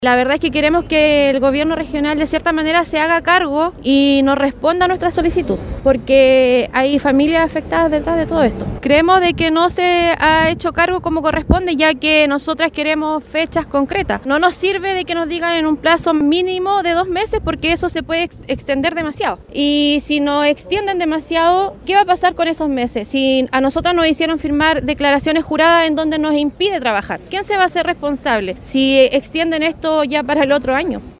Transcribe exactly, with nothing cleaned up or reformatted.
La verdad es que queremos que el gobierno regional de cierta manera se haga cargo y nos responda a nuestra solicitud, porque hay familias afectadas detrás de todo esto. Creemos de que no se ha hecho cargo como corresponde, ya que nosotras queremos fechas concretas. No nos sirve de que nos digan en un plazo mínimo de dos meses, porque eso se puede ex- extender demasiado. Y si nos extienden demasiado, ¿qué va a pasar con esos meses? Si a nosotras nos hicieron firmar declaraciones juradas en donde nos impide trabajar, ¿quién se va a hacer responsable si extienden esto ya para el otro año?